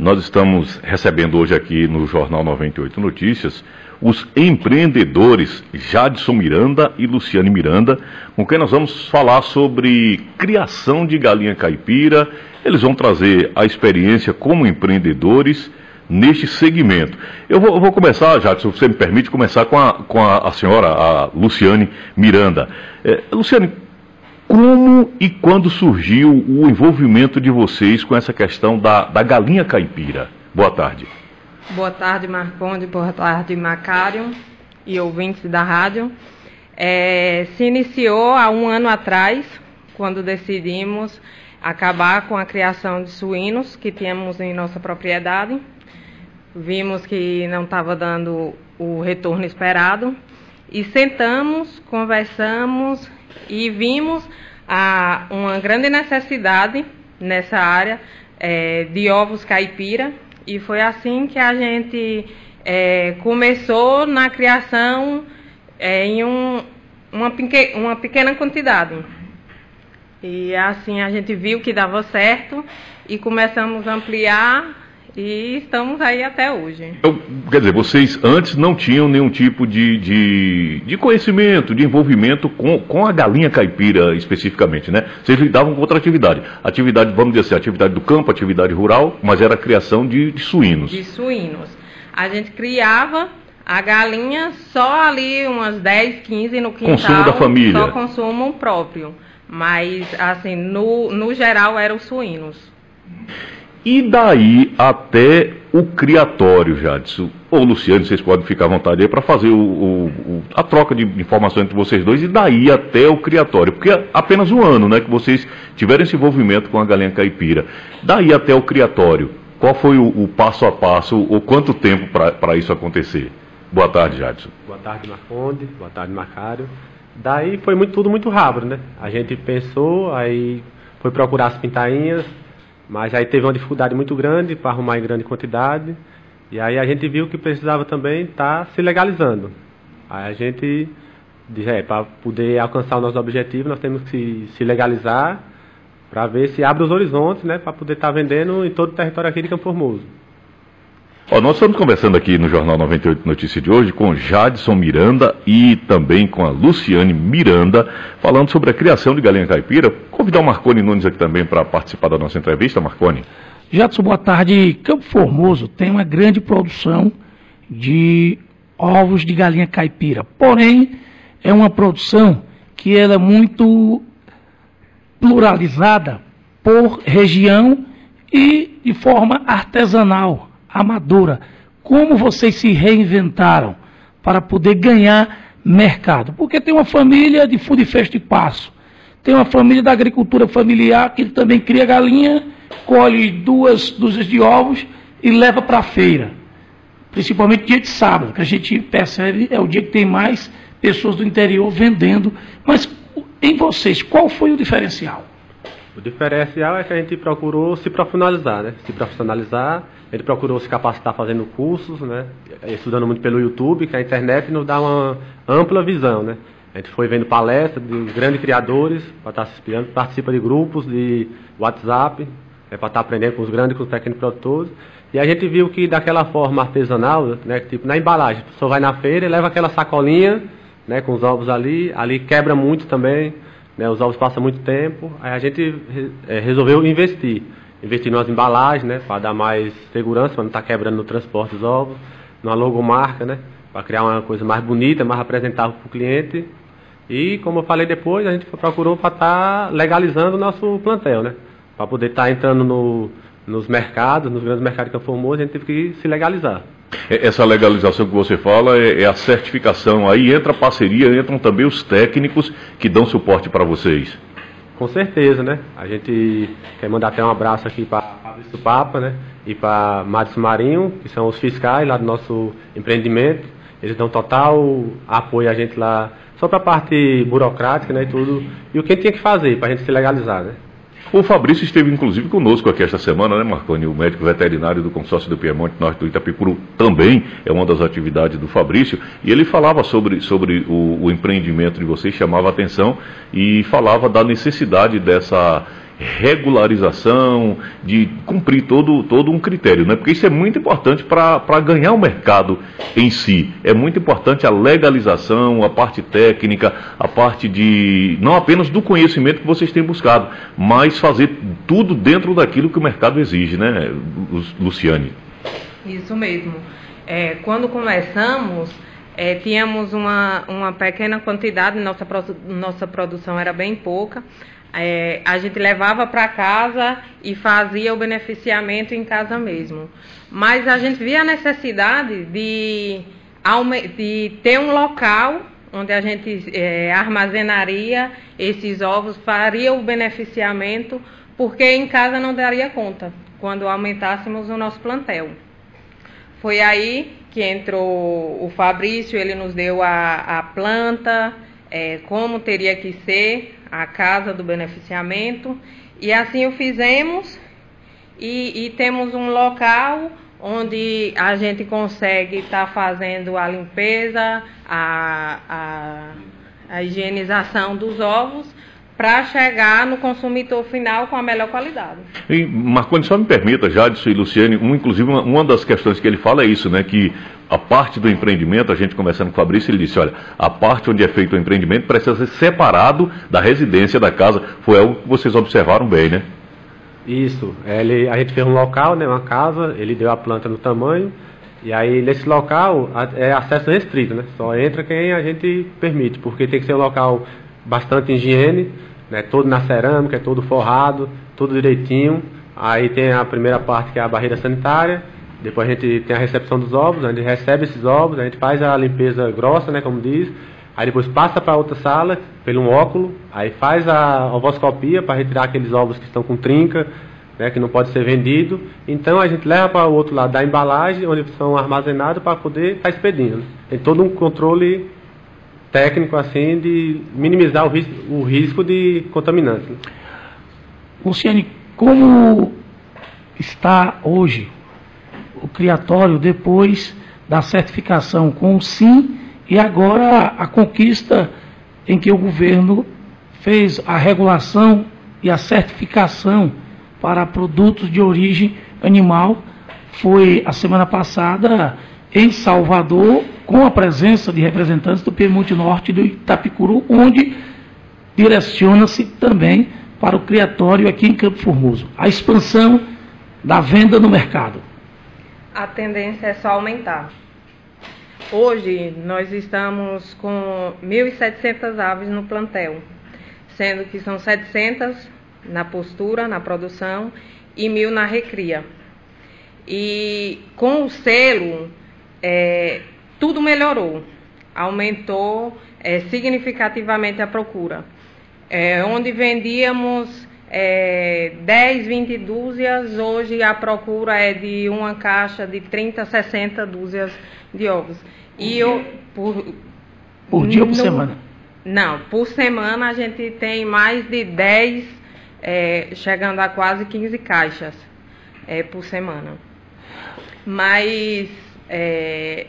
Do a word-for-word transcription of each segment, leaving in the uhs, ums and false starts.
nós estamos recebendo hoje aqui no Jornal noventa e oito Notícias os empreendedores Jadson Miranda e Luciane Miranda, com quem nós vamos falar sobre criação de galinha caipira. Eles vão trazer a experiência como empreendedores neste segmento. Eu vou, eu vou começar, Jadson, se você me permite, começar com a, com a, a senhora, a Luciane Miranda. É, Luciane, como e quando surgiu o envolvimento de vocês com essa questão da, da galinha caipira? Boa tarde. Boa tarde, Marconde, boa tarde, Macário e ouvintes da rádio. É, se iniciou há um ano atrás, quando decidimos acabar com a criação de suínos que tínhamos em nossa propriedade. Vimos que não estava dando o retorno esperado e sentamos, conversamos e vimos a, uma grande necessidade nessa área é, de ovos caipira. E foi assim que a gente é, começou na criação é, em um, uma, peque, uma pequena quantidade. E assim a gente viu que dava certo e começamos a ampliar e estamos aí até hoje. Então, quer dizer, vocês antes não tinham nenhum tipo de, de, de conhecimento, de envolvimento com, com a galinha caipira especificamente, né? Vocês lidavam com outra atividade. Atividade, vamos dizer assim, atividade do campo, atividade rural, mas era a criação de, de suínos. De suínos. A gente criava a galinha só ali umas dez, quinze no quintal. Consumo da família. Só consumo próprio. Mas, assim, no, no geral eram suínos. E daí até o criatório, Jadson, ou Luciane, vocês podem ficar à vontade aí para fazer o, o, o, a troca de informações entre vocês dois, e daí até o criatório, porque é apenas um ano, né, que vocês tiveram esse envolvimento com a galinha caipira. Daí até o criatório, qual foi o, o passo a passo, ou quanto tempo para isso acontecer? Boa tarde, Jadson. Boa tarde, Marconde, boa tarde, Macário. Daí foi muito, tudo muito rápido, né? A gente pensou, aí foi procurar as pintainhas, mas aí teve uma dificuldade muito grande para arrumar em grande quantidade. E aí a gente viu que precisava também estar tá se legalizando. Aí a gente disse, é, para poder alcançar o nosso objetivo, nós temos que se, se legalizar para ver se abre os horizontes, né? Para poder estar tá vendendo em todo o território aqui de Campo Formoso. Ó, nós estamos conversando aqui no Jornal noventa e oito Notícias de hoje com Jadson Miranda e também com a Luciane Miranda, falando sobre a criação de galinha caipira. Convidar o Marconi Nunes aqui também para participar da nossa entrevista, Marconi. Jadson, boa tarde. Campo Formoso tem uma grande produção de ovos de galinha caipira, porém é uma produção que ela é muito pluralizada por região e de forma artesanal, amadora. Como vocês se reinventaram para poder ganhar mercado? Porque tem uma família de fundo e fecho de passo, tem uma família da agricultura familiar que também cria galinha, colhe duas dúzias de ovos e leva para a feira, principalmente dia de sábado, que a gente percebe é o dia que tem mais pessoas do interior vendendo. Mas em vocês, qual foi o diferencial? O diferencial é que a gente procurou se profissionalizar, né? Se profissionalizar, a gente procurou se capacitar fazendo cursos, né? Estudando muito pelo YouTube, que a internet nos dá uma ampla visão, né? A gente foi vendo palestras de grandes criadores, para estar se inspirando, participa de grupos de WhatsApp, né? Para estar aprendendo com os grandes e com os pequenos produtores. E a gente viu que daquela forma artesanal, né? Tipo na embalagem, a pessoa vai na feira e leva aquela sacolinha, né? Com os ovos ali, ali quebra muito também. Né, os ovos passam muito tempo, aí a gente é, resolveu investir. Investir nas embalagens, né, para dar mais segurança, para não estar quebrando no transporte dos ovos, numa logomarca, né, para criar uma coisa mais bonita, mais apresentável para o cliente. E, como eu falei depois, a gente procurou para estar legalizando o nosso plantel, né, para poder estar entrando no, nos mercados, nos grandes mercados de Campo Formoso, a gente teve que se legalizar. Essa legalização que você fala é, é a certificação, aí entra a parceria, entram também os técnicos que dão suporte para vocês. Com certeza, né? A gente quer mandar até um abraço aqui para Fabrício Papa, né? E para Madison Marinho, que são os fiscais lá do nosso empreendimento. Eles dão total apoio a gente lá, só para a parte burocrática, né? E tudo. E o que a gente tinha que fazer para a gente se legalizar, né? O Fabrício esteve, inclusive, conosco aqui esta semana, né, Marconi? O médico veterinário do consórcio do Piemonte Norte do Itapicuru também é uma das atividades do Fabrício. E ele falava sobre, sobre o, o empreendimento de vocês, chamava a atenção e falava da necessidade dessa regularização, de cumprir todo, todo um critério, né? Porque isso é muito importante para ganhar o mercado em si. É muito importante a legalização, a parte técnica, a parte de, não apenas do conhecimento que vocês têm buscado, mas fazer tudo dentro daquilo que o mercado exige, né, Luciane? Isso mesmo. É, quando começamos, é, tínhamos uma, uma pequena quantidade, nossa, nossa produção era bem pouca. É, a gente levava para casa e fazia o beneficiamento em casa mesmo. Mas a gente via a necessidade de, de ter um local onde a gente é, armazenaria esses ovos, faria o beneficiamento, porque em casa não daria conta quando aumentássemos o nosso plantel. Foi aí que entrou o Fabrício, ele nos deu a, a planta, é, como teria que ser a casa do beneficiamento, e assim o fizemos, e, e temos um local onde a gente consegue estar tá fazendo a limpeza, a, a, a higienização dos ovos, para chegar no consumidor final com a melhor qualidade. E, Marconi, só me permita, Jadson e Luciane, um, inclusive uma, uma das questões que ele fala é isso, né, que a parte do empreendimento, a gente conversando com o Fabrício, ele disse, olha, a parte onde é feito o empreendimento precisa ser separado da residência, da casa. Foi algo que vocês observaram bem, né? Isso, ele, a gente fez um local, né, uma casa, ele deu a planta no tamanho, e aí nesse local é acesso restrito, né, só entra quem a gente permite, porque tem que ser um local bastante higiene, né, todo na cerâmica, é todo forrado, tudo direitinho. Aí tem a primeira parte que é a barreira sanitária, depois a gente tem a recepção dos ovos, a gente recebe esses ovos, a gente faz a limpeza grossa, né, como diz, aí depois passa para outra sala, pelo um óculo, aí faz a ovoscopia para retirar aqueles ovos que estão com trinca, né, que não pode ser vendido. Então a gente leva para o outro lado da embalagem, onde são armazenados para poder estar expedindo, né. Tem todo um controle técnico assim de minimizar o risco, o risco de contaminantes. Luciane, como está hoje o criatório depois da certificação com o Sim e agora a conquista em que o governo fez a regulação e a certificação para produtos de origem animal? Foi a semana passada em Salvador, com a presença de representantes do Piemonte Norte e do Itapicuru, onde direciona-se também para o criatório aqui em Campo Formoso. A expansão da venda no mercado. A tendência é só aumentar. Hoje nós estamos com mil e setecentas aves no plantel, sendo que são setecentas na postura, na produção, e mil na recria. E com o selo, É, tudo melhorou, aumentou é, significativamente a procura. É, onde vendíamos é, dez, vinte dúzias, hoje a procura é de uma caixa de trinta, sessenta dúzias de ovos. E eu, por, por dia ou por no, semana? Não, por semana a gente tem mais de dez, é, chegando a quase quinze caixas é, por semana. Mas É,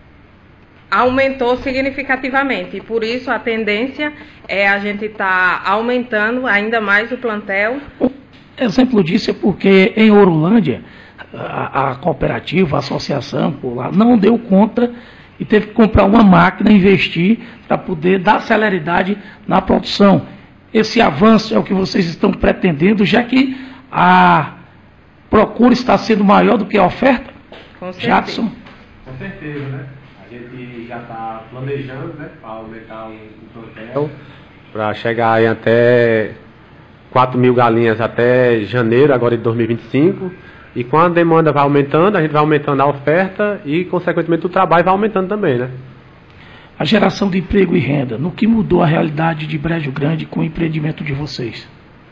aumentou significativamente, e por isso a tendência é a gente estar tá aumentando ainda mais o plantel. Exemplo disso é porque em Horolândia a, a cooperativa, a associação por lá não deu conta e teve que comprar uma máquina, investir para poder dar celeridade na produção. Esse avanço é o que vocês estão pretendendo, já que a procura está sendo maior do que a oferta? Com certeza. Jadson? Com certeza, né? A gente já está planejando, né, para aumentar o, o plantel, para chegar em até quatro mil galinhas até janeiro agora de dois mil e vinte e cinco. E com a demanda vai aumentando, a gente vai aumentando a oferta e, consequentemente, o trabalho vai aumentando também, né? A geração de emprego e renda, no que mudou a realidade de Brejo Grande com o empreendimento de vocês?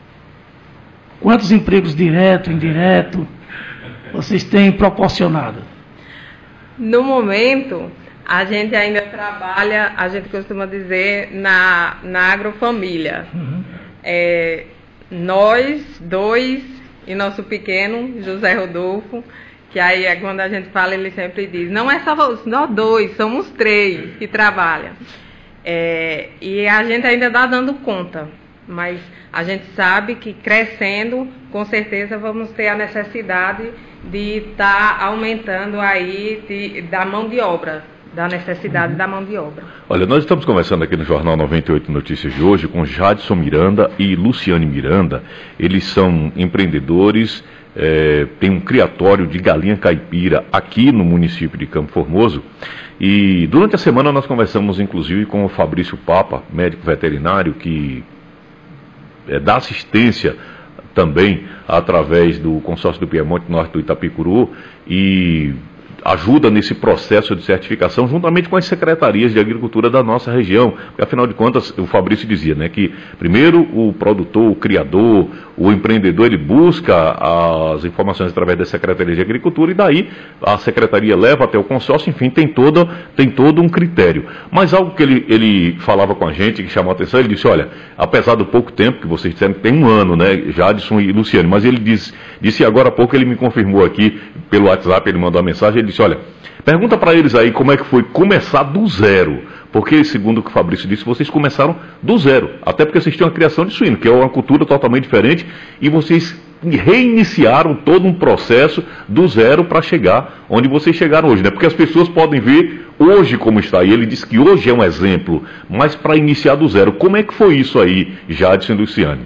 Quantos empregos direto, indireto, vocês têm proporcionado? No momento, a gente ainda trabalha, a gente costuma dizer, na, na agrofamília. Uhum. É, nós, dois, e nosso pequeno, José Rodolfo, que aí é quando a gente fala, ele sempre diz, não é só nós dois, somos três que trabalham. É, e a gente ainda está dando conta, mas a gente sabe que crescendo, com certeza vamos ter a necessidade de estar tá aumentando aí de, da mão de obra, da necessidade uhum. da mão de obra. Olha, nós estamos conversando aqui no Jornal noventa e oito Notícias de hoje com Jadson Miranda e Luciane Miranda. Eles são empreendedores, é, tem um criatório de galinha caipira aqui no município de Campo Formoso. E durante a semana nós conversamos inclusive com o Fabrício Papa, médico veterinário, que é, dá assistência também através do consórcio do Piemonte Norte do Itapicuru e ajuda nesse processo de certificação juntamente com as secretarias de agricultura da nossa região, porque afinal de contas o Fabrício dizia, né, que primeiro o produtor, o criador, o empreendedor, ele busca as informações através da Secretaria de Agricultura e daí a secretaria leva até o consórcio, enfim, tem todo, tem todo um critério. Mas algo que ele, ele falava com a gente, que chamou a atenção, ele disse, olha, apesar do pouco tempo que vocês disseram, tem um ano, né, Jadson e Luciane, mas ele disse, disse agora há pouco, ele me confirmou aqui pelo WhatsApp, ele mandou uma mensagem, ele disse, olha, pergunta para eles aí como é que foi começar do zero, porque segundo o que o Fabrício disse, vocês começaram do zero, até porque vocês têm uma criação de suíno, que é uma cultura totalmente diferente, e vocês reiniciaram todo um processo do zero para chegar onde vocês chegaram hoje, né? Porque as pessoas podem ver hoje como está, e ele disse que hoje é um exemplo, mas para iniciar do zero, como é que foi isso aí, Jadson e Luciane?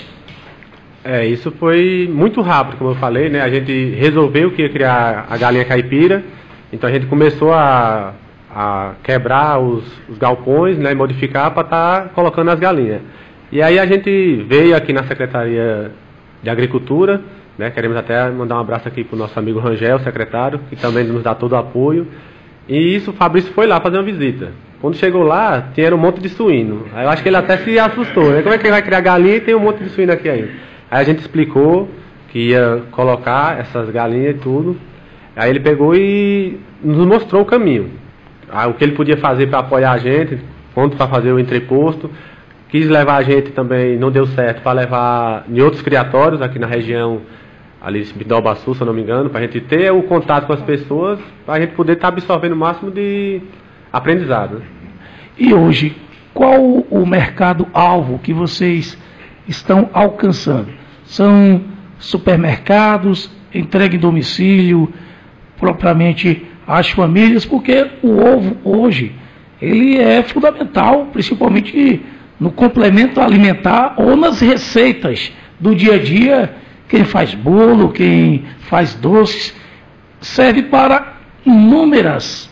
É, isso foi muito rápido, como eu falei, né? A gente resolveu que ia criar a galinha caipira, então a gente começou a, a quebrar os, os galpões, né? E modificar para estar tá colocando as galinhas. E aí a gente veio aqui na Secretaria de Agricultura, né? Queremos até mandar um abraço aqui para o nosso amigo Rangel, secretário, que também nos dá todo o apoio. E isso, o Fabrício foi lá fazer uma visita. Quando chegou lá, tinha um monte de suíno. Aí eu acho que ele até se assustou, né? Como é que ele vai criar galinha e tem um monte de suíno aqui ainda? Aí a gente explicou que ia colocar essas galinhas e tudo. Aí ele pegou e nos mostrou o caminho. Aí, o que ele podia fazer para apoiar a gente, quanto para fazer o entreposto. Quis levar a gente também, não deu certo, para levar em outros criatórios aqui na região, ali em Bidalbaçu, se eu não me engano, para a gente ter o contato com as pessoas, para a gente poder estar tá absorvendo o máximo de aprendizado. E hoje, qual o mercado-alvo que vocês estão alcançando? São supermercados, entrega em domicílio, propriamente às famílias, porque o ovo hoje, ele é fundamental, principalmente no complemento alimentar ou nas receitas do dia a dia. Quem faz bolo, quem faz doces, serve para inúmeras,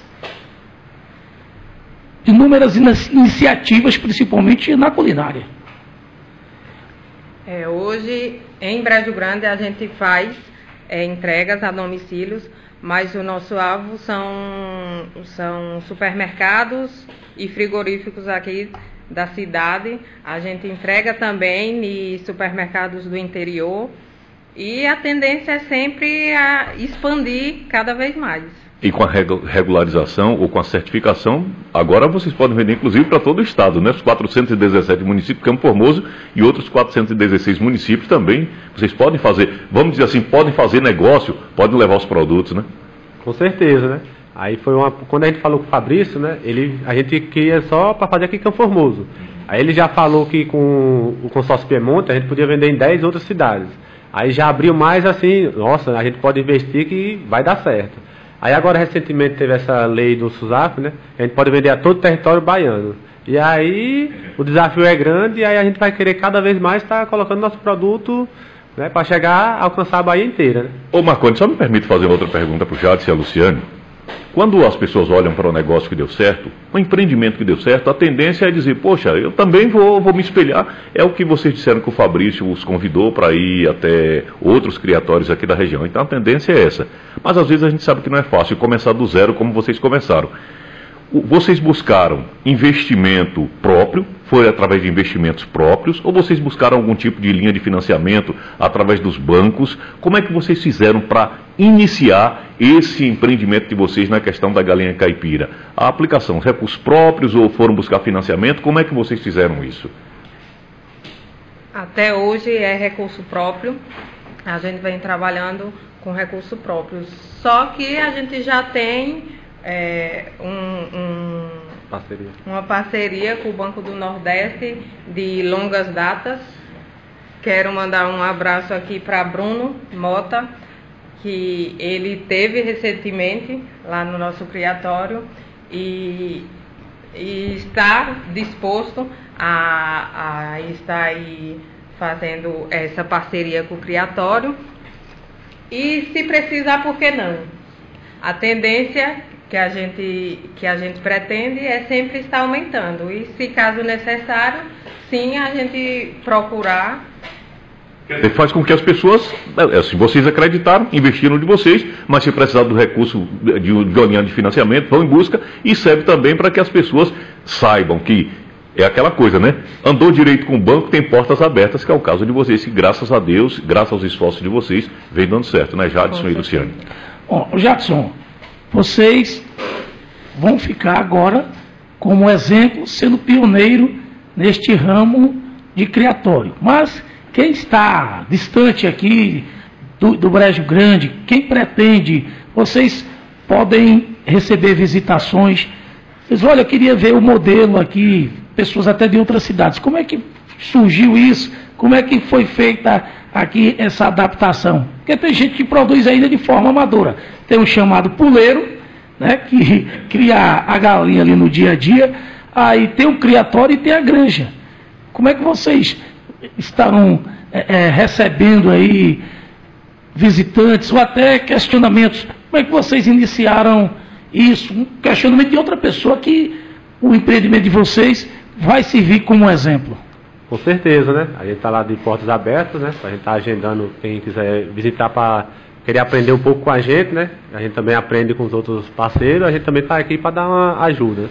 inúmeras iniciativas, principalmente na culinária. É, hoje, em Brejo Grande, a gente faz é, entregas a domicílios, mas o nosso alvo são, são supermercados e frigoríficos aqui da cidade. A gente entrega também em supermercados do interior e a tendência é sempre a expandir cada vez mais. E com a regularização ou com a certificação, agora vocês podem vender inclusive para todo o estado, né? Os quatrocentos e dezessete municípios, Campo Formoso e outros quatrocentos e dezesseis municípios também, vocês podem fazer, vamos dizer assim, podem fazer negócio, podem levar os produtos, né? Com certeza, né? Aí foi uma, quando a gente falou com o Fabrício, né? Ele, a gente queria só para fazer aqui em Campo Formoso. Aí ele já falou que com o consórcio Piemonte a gente podia vender em dez outras cidades. Aí já abriu mais assim, nossa, a gente pode investir que vai dar certo. Aí agora recentemente teve essa lei do SUSAF, né? A gente pode vender a todo o território baiano. E aí o desafio é grande e aí a gente vai querer cada vez mais estar tá colocando nosso produto, né, para chegar a alcançar a Bahia inteira, né? Ô Marconi, só me permite fazer outra pergunta para o Jadson e a Luciane. Quando as pessoas olham para um negócio que deu certo, um empreendimento que deu certo, a tendência é dizer, poxa, eu também vou, vou me espelhar. É o que vocês disseram que o Fabrício os convidou para ir até outros criatórios aqui da região. Então a tendência é essa. Mas às vezes a gente sabe que não é fácil começar do zero como vocês começaram. Vocês buscaram investimento próprio, foi através de investimentos próprios, ou vocês buscaram algum tipo de linha de financiamento através dos bancos? Como é que vocês fizeram para iniciar esse empreendimento de vocês na questão da galinha caipira? A aplicação, recursos próprios ou foram buscar financiamento? Como é que vocês fizeram isso? Até hoje é recurso próprio, a gente vem trabalhando com recurso próprio, só que a gente já tem... É, um, um, Parceria. Uma parceria com o Banco do Nordeste de longas datas. Quero mandar um abraço aqui para Bruno Mota, que ele teve recentemente lá no nosso criatório e, e está disposto a, a estar aí fazendo essa parceria com o criatório. E se precisar, por que não? A tendência que a gente, que a gente pretende é sempre estar aumentando. E se caso necessário, sim, a gente procurar. Faz com que as pessoas, assim, vocês acreditaram, investiram de vocês, mas se precisar do recurso de, de uma linha de financiamento, vão em busca, e serve também para que as pessoas saibam que é aquela coisa, né? Andou direito com o banco, tem portas abertas, que é o caso de vocês, que graças a Deus, graças aos esforços de vocês, vem dando certo, né, Jadson e Luciane? Bom, Jadson, vocês vão ficar agora como exemplo, sendo pioneiro neste ramo de criatório. Mas quem está distante aqui do, do Brejo Grande, quem pretende, vocês podem receber visitações. Vocês, olha, eu queria ver o modelo aqui, pessoas até de outras cidades. Como é que surgiu isso? Como é que foi feita aqui essa adaptação? Porque tem gente que produz ainda de forma amadora. Tem um chamado puleiro, né, que cria a galinha ali no dia a dia. Aí tem o criatório e tem a granja. Como é que vocês estarão é, é, recebendo aí visitantes ou até questionamentos? Como é que vocês iniciaram isso? Um questionamento de outra pessoa que o empreendimento de vocês vai servir como exemplo. Com certeza, né? A gente está lá de portas abertas, né? A gente está agendando quem quiser visitar para querer aprender um pouco com a gente, né? A gente também aprende com os outros parceiros, a gente também está aqui para dar uma ajuda.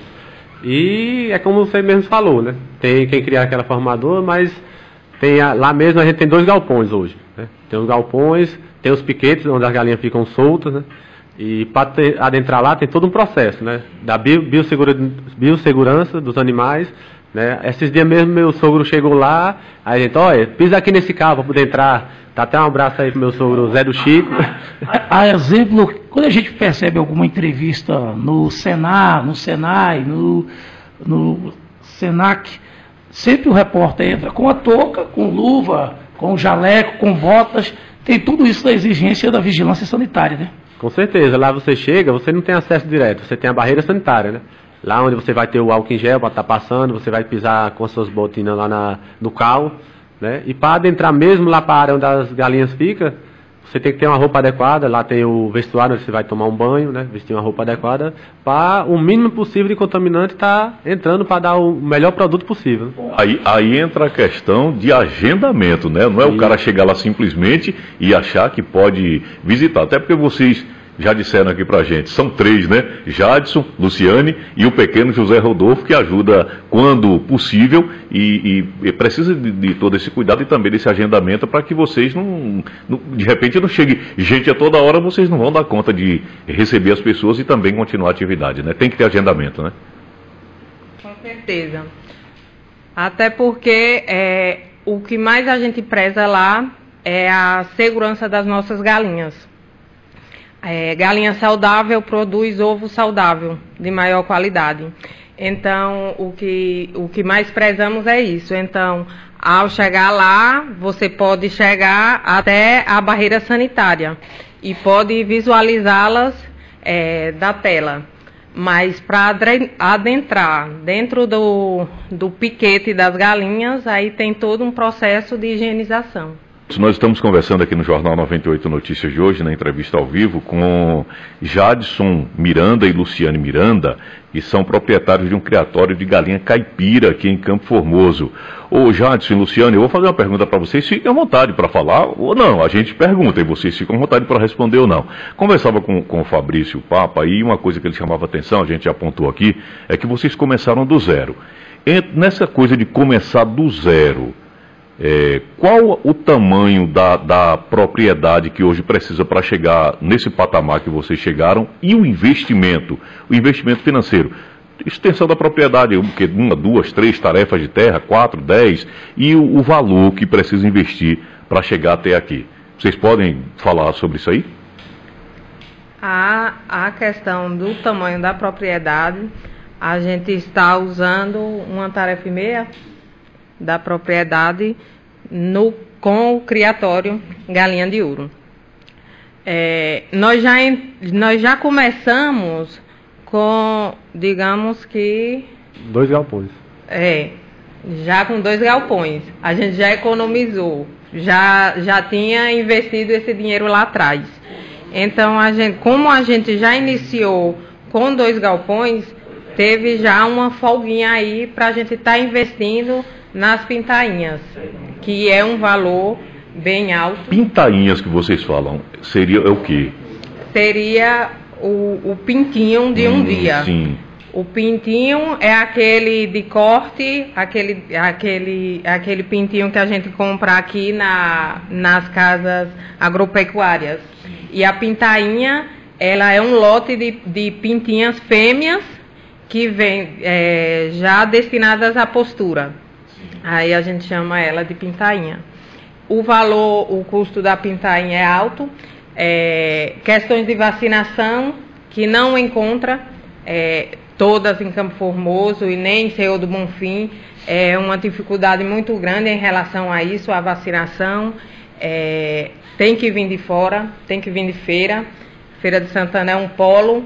E é como você mesmo falou, né? Tem quem criar aquela formadora, mas tem a, lá mesmo a gente tem dois galpões hoje, né? Tem os galpões, tem os piquetes onde as galinhas ficam soltas, né? E para adentrar lá tem todo um processo, né? Da bio, biossegura, biossegurança dos animais, né? Esses dias mesmo meu sogro chegou lá, aí a gente, olha, pisa aqui nesse carro para poder entrar. Dá até um abraço aí pro meu sogro Zé do Chico. A, a exemplo, quando a gente percebe alguma entrevista no Senar, no Senai, no, no Senac, sempre o repórter entra com a touca, com luva, com jaleco, com botas, tem tudo isso da exigência da vigilância sanitária, né? Com certeza, lá você chega, você não tem acesso direto, você tem a barreira sanitária, né? Lá onde você vai ter o álcool em gel para estar passando, você vai pisar com as suas botinas lá na, no cal, né? E para adentrar mesmo lá para a área onde as galinhas ficam, você tem que ter uma roupa adequada, lá tem o vestuário onde você vai tomar um banho, né? Vestir uma roupa adequada, para o mínimo possível de contaminante estar tá entrando para dar o melhor produto possível. Aí, aí entra a questão de agendamento, né? Não é o cara chegar lá simplesmente e achar que pode visitar, até porque vocês já disseram aqui pra gente, são três, né? Jadson, Luciane e o pequeno José Rodolfo, que ajuda quando possível e, e, e precisa de, de todo esse cuidado e também desse agendamento para que vocês não, não, de repente não chegue gente a toda hora, vocês não vão dar conta de receber as pessoas e também continuar a atividade, né? Tem que ter agendamento, né? Com certeza. Até porque é, o que mais a gente preza lá é a segurança das nossas galinhas. É, galinha saudável produz ovo saudável, de maior qualidade. Então, o que, o que mais prezamos é isso. Então, ao chegar lá, você pode chegar até a barreira sanitária e pode visualizá-las é, da tela. Mas para adentrar dentro do, do piquete das galinhas, aí tem todo um processo de higienização. Nós estamos conversando aqui no Jornal noventa e oito Notícias de hoje, na entrevista ao vivo, com Jadson Miranda e Luciane Miranda, que são proprietários de um criatório de galinha caipira aqui em Campo Formoso. Ô Jadson e Luciane, eu vou fazer uma pergunta para vocês, fiquem à vontade para falar ou não, a gente pergunta e vocês ficam à vontade para responder ou não. Conversava com, com o Fabrício Papa e uma coisa que ele chamava atenção, a gente já apontou aqui, é que vocês começaram do zero. E nessa coisa de começar do zero, É, qual o tamanho da, da propriedade que hoje precisa para chegar nesse patamar que vocês chegaram e o investimento, o investimento financeiro? Extensão da propriedade, uma, duas, três tarefas de terra, quatro, dez, e o, o valor que precisa investir para chegar até aqui. Vocês podem falar sobre isso aí? A, a questão do tamanho da propriedade, a gente está usando uma tarefa e meia da propriedade no, com o criatório Galinha de Ouro. É, nós, já, nós já começamos com, digamos que... Dois galpões. É, já com dois galpões. A gente já economizou, já, já tinha investido esse dinheiro lá atrás. Então, a gente, como a gente já iniciou com dois galpões, teve já uma folguinha aí para a gente estar tá investindo nas pintainhas, que é um valor bem alto. Pintainhas que vocês falam, seria o quê? Seria o, o pintinho de um hum, dia. Sim. O pintinho é aquele de corte, aquele, aquele, aquele pintinho que a gente compra aqui na, nas casas agropecuárias. E a pintainha, ela é um lote de, de pintinhas fêmeas que vem é, já destinadas à postura. Aí a gente chama ela de pintainha. O valor, o custo da pintainha é alto. É, questões de vacinação que não encontra é, todas em Campo Formoso e nem em Senhor do Bonfim. É uma dificuldade muito grande em relação a isso, a vacinação. É, tem que vir de fora, tem que vir de feira. Feira de Santana é um polo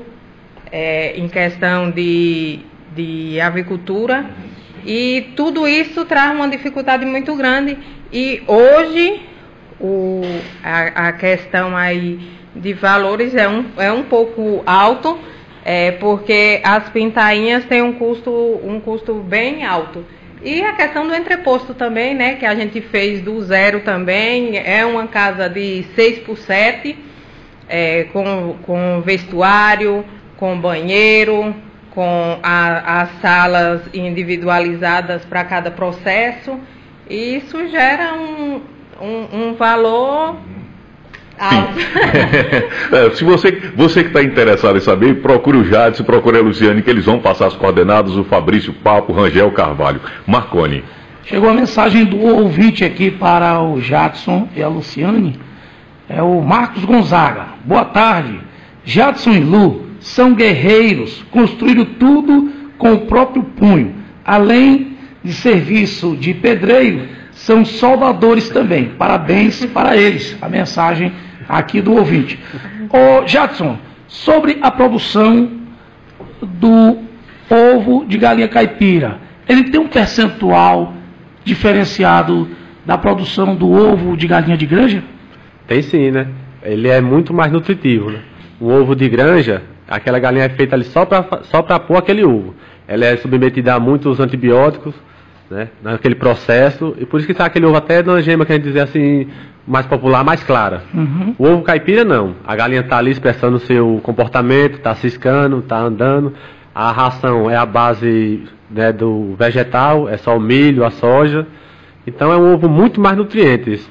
é, em questão de, de avicultura. E tudo isso traz uma dificuldade muito grande. E hoje o, a, a questão aí de valores é um, é um pouco alto, é, porque as pintainhas têm um custo, um custo bem alto. E a questão do entreposto também, né, que a gente fez do zero também, é uma casa de seis por sete, é, com, com vestuário, com banheiro, com a, as salas individualizadas para cada processo, e isso gera um, um, um valor alto. É, se você, você que está interessado em saber, procure o Jadson, procure a Luciane, que eles vão passar as coordenadas, o Fabrício Papo, Rangel Carvalho. Marconi. Chegou a mensagem do ouvinte aqui para o Jadson e a Luciane, é o Marcos Gonzaga. Boa tarde. Jadson e Lu são guerreiros, construíram tudo com o próprio punho. Além de serviço de pedreiro, são soldadores também. Parabéns para eles. A mensagem aqui do ouvinte. Ô Jadson, sobre a produção do ovo de galinha caipira, ele tem um percentual diferenciado da produção do ovo de galinha de granja? Tem sim, né? Ele é muito mais nutritivo, né? O ovo de granja, aquela galinha é feita ali só para só para pôr aquele ovo. Ela é submetida a muitos antibióticos, né, naquele processo, e por isso que está aquele ovo até na gema, que a gente dizer assim, mais popular, mais clara. Uhum. O ovo caipira não. A galinha está ali expressando o seu comportamento, está ciscando, está andando. A ração é a base, né, do vegetal, é só o milho, a soja. Então é um ovo muito mais nutrientes,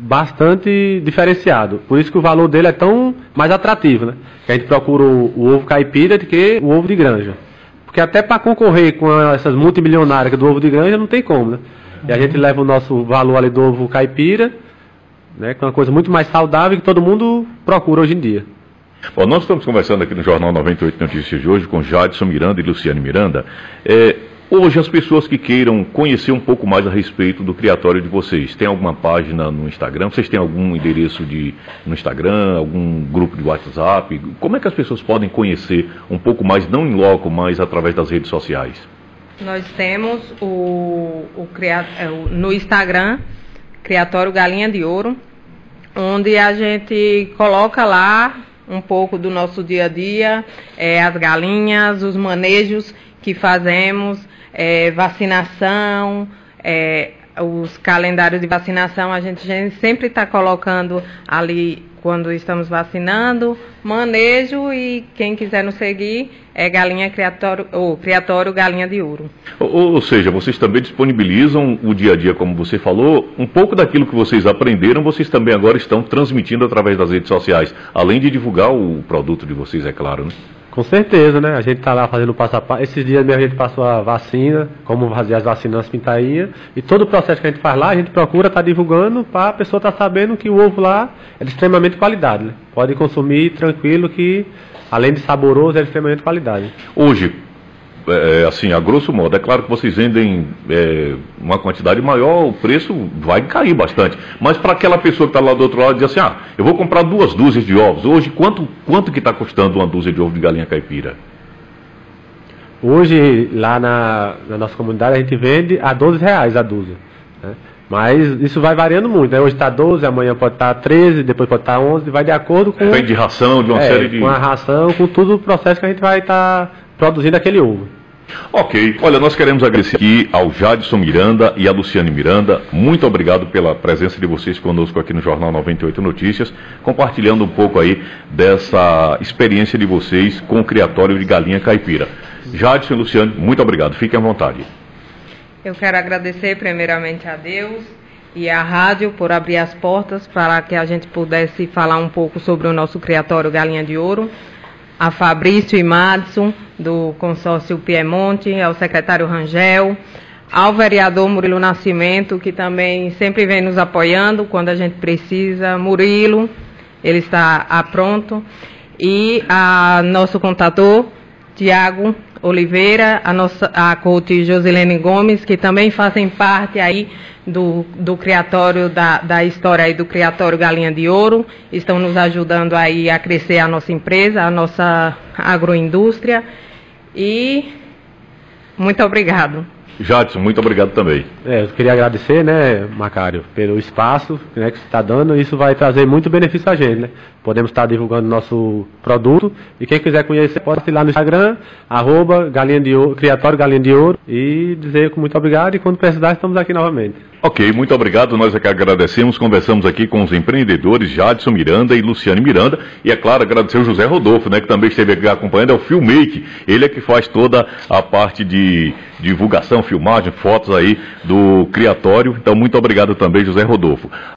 bastante diferenciado. Por isso que o valor dele é tão mais atrativo, né? Que a gente procura o, o ovo caipira do que o ovo de granja. Porque até para concorrer com essas multimilionárias do ovo de granja não tem como, né? E a gente leva o nosso valor ali do ovo caipira, né, que é uma coisa muito mais saudável que todo mundo procura hoje em dia. Bom, nós estamos conversando aqui no Jornal noventa e oito Notícias de hoje com Jadson Miranda e Luciane Miranda. É, hoje, as pessoas que queiram conhecer um pouco mais a respeito do criatório de vocês, tem alguma página no Instagram? Vocês têm algum endereço de, no Instagram, algum grupo de WhatsApp? Como é que as pessoas podem conhecer um pouco mais, não em loco, mas através das redes sociais? Nós temos o, o, o no Instagram, Criatório Galinha de Ouro, onde a gente coloca lá um pouco do nosso dia a dia, é, as galinhas, os manejos que fazemos, é, vacinação, é, os calendários de vacinação, a gente sempre está colocando ali quando estamos vacinando, manejo, e quem quiser nos seguir é Galinha Criatório, ou Criatório Galinha de Ouro. Ou, ou seja, vocês também disponibilizam o dia a dia, como você falou, um pouco daquilo que vocês aprenderam, vocês também agora estão transmitindo através das redes sociais, além de divulgar o produto de vocês, é claro, né? Com certeza, né? A gente está lá fazendo passo a passo. Esses dias mesmo a gente passou a vacina, como fazer as vacinas nas pintainhas. E todo o processo que a gente faz lá, a gente procura estar tá divulgando para a pessoa estar tá sabendo que o ovo lá é de extremamente qualidade, né? Pode consumir tranquilo, que além de saboroso, é de extremamente qualidade. Hoje, é, assim, a grosso modo, é claro que vocês vendem é, uma quantidade maior, o preço vai cair bastante. Mas para aquela pessoa que está lá do outro lado, diz assim, ah, eu vou comprar duas dúzias de ovos. Hoje, quanto, quanto que está custando uma dúzia de ovos de galinha caipira? Hoje, lá na, na nossa comunidade, a gente vende a doze reais a dúzia, né? Mas isso vai variando muito, né? Hoje está doze, amanhã pode estar tá treze, depois pode estar tá onze, vai de acordo com... Depende de ração, de uma é, série de... com a ração, com todo o processo que a gente vai estar tá produzindo aquele ovo. Ok. Olha, nós queremos agradecer aqui ao Jadson Miranda e à Luciane Miranda. Muito obrigado pela presença de vocês conosco aqui no Jornal noventa e oito Notícias, compartilhando um pouco aí dessa experiência de vocês com o criatório de galinha caipira. Jadson e Luciane, muito obrigado. Fiquem à vontade. Eu quero agradecer primeiramente a Deus e à rádio por abrir as portas para que a gente pudesse falar um pouco sobre o nosso criatório Galinha de Ouro, a Fabrício e Madison, do consórcio Piemonte, ao secretário Rangel, ao vereador Murilo Nascimento, que também sempre vem nos apoiando quando a gente precisa, Murilo, ele está a pronto, e a nosso contador, Tiago Oliveira, a nossa a coach Josilene Gomes, que também fazem parte aí do, do criatório, da, da história aí do criatório Galinha de Ouro, estão nos ajudando aí a crescer a nossa empresa, a nossa agroindústria, e muito obrigado. Jadson, muito obrigado também. É, eu queria agradecer, né, Macário, pelo espaço, né, que você está dando. Isso vai trazer muito benefício a gente, né? Podemos estar divulgando nosso produto, e quem quiser conhecer pode ir lá no Instagram, arroba Galinha de Ouro, Criatório Galinha de Ouro, e dizer muito obrigado, e quando precisar estamos aqui novamente. Ok, muito obrigado, nós é que agradecemos, conversamos aqui com os empreendedores Jadson Miranda e Luciane Miranda, e é claro, agradecer o José Rodolfo, né, que também esteve aqui acompanhando, é o Filmake, ele é que faz toda a parte de divulgação, filmagem, fotos aí do criatório, então muito obrigado também, José Rodolfo.